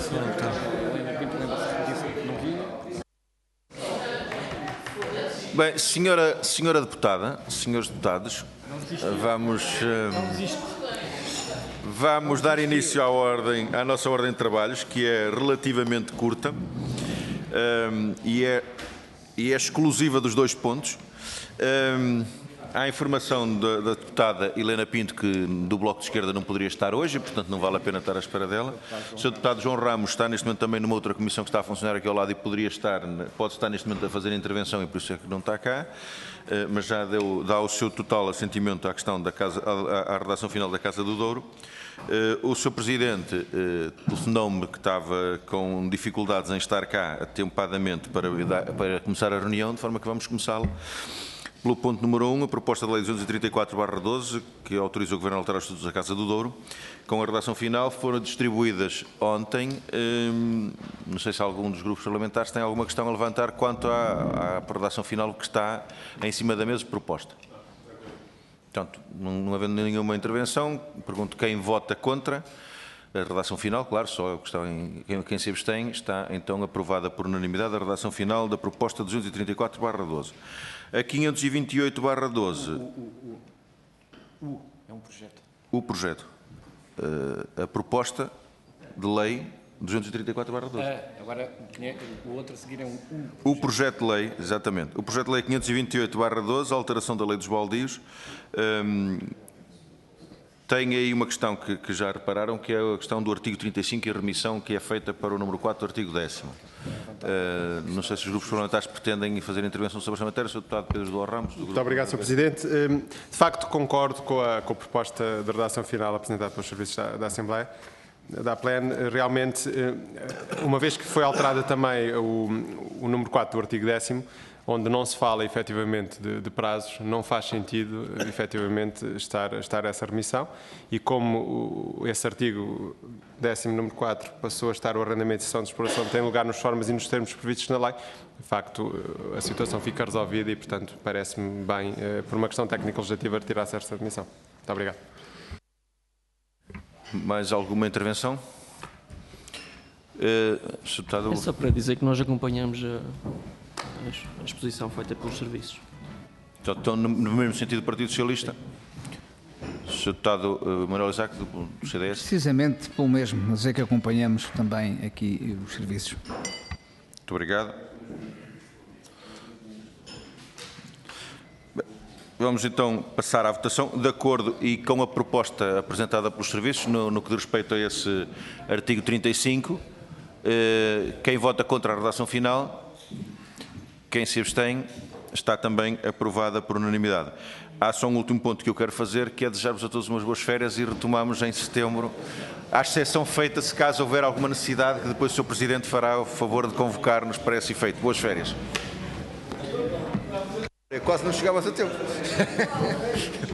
Bem, senhora deputada, senhores deputados, vamos dar início à nossa ordem de trabalhos, que é relativamente curta e é exclusiva dos 2 pontos. Há a informação da deputada Helena Pinto, que do Bloco de Esquerda não poderia estar hoje, e, portanto, não vale a pena estar à espera dela. O Sr. Deputado João Ramos está neste momento também numa outra comissão que está a funcionar aqui ao lado e pode estar neste momento a fazer a intervenção e por isso é que não está cá, mas já dá o seu total assentimento à questão à redação final da Casa do Douro. O Sr. Presidente telefonou-me que estava com dificuldades em estar cá atempadamente para começar a reunião, de forma que vamos começá-la. Pelo ponto número 1, a proposta de lei 234/12, que autoriza o Governo a alterar os estatutos da Casa do Douro, com a redação final, foram distribuídas ontem. Não sei se algum dos grupos parlamentares tem alguma questão a levantar quanto à redação final que está em cima da mesa proposta. Portanto, não havendo nenhuma intervenção, pergunto quem vota contra a redação final. Claro, só a questão quem se abstém. Está então aprovada por unanimidade a redação final da proposta 234/12. A 528/12. É um projeto. O projeto. A proposta de lei 234/12. Agora, o outro a seguir é o projeto de lei, exatamente. O projeto de lei 528/12, a alteração da lei dos baldios. Tem aí uma questão que já repararam, que é a questão do artigo 35 e a remissão que é feita para o número 4 do artigo 10º. Não sei se os grupos parlamentares pretendem fazer intervenção sobre esta matéria. Sr. Deputado Pedro Duarte Ramos. Muito obrigado, Sr. Presidente. De facto, concordo com a proposta de redação final apresentada pelos serviços da Assembleia, da APLEN. Realmente, uma vez que foi alterada também o número 4 do artigo 10º, onde não se fala efetivamente de prazos, não faz sentido efetivamente estar essa remissão, e como esse artigo 10º, número 4, passou a estar o arrendamento e cessão de exploração tem lugar nos formas e nos termos previstos na lei, de facto a situação fica resolvida e, portanto, parece-me bem, por uma questão técnico-legislativa, retirar-se esta remissão. Muito obrigado. Mais alguma intervenção? É só para dizer que nós acompanhamos a exposição feita pelos serviços. Então, no mesmo sentido do Partido Socialista? Sr. Deputado Manuel Isaac, do CDS? Precisamente pelo mesmo, dizer que acompanhamos também aqui os serviços. Muito obrigado. Vamos então passar à votação, de acordo e com a proposta apresentada pelos serviços, no que diz respeito a esse artigo 35. Quem vota contra a redação final? Quem se abstém? Está também aprovada por unanimidade. Há só um último ponto que eu quero fazer, que é desejar-vos a todos umas boas férias e retomamos em setembro, à exceção feita se caso houver alguma necessidade, que depois o Sr. Presidente fará o favor de convocar-nos para esse efeito. Boas férias. Quase não chegava a tempo.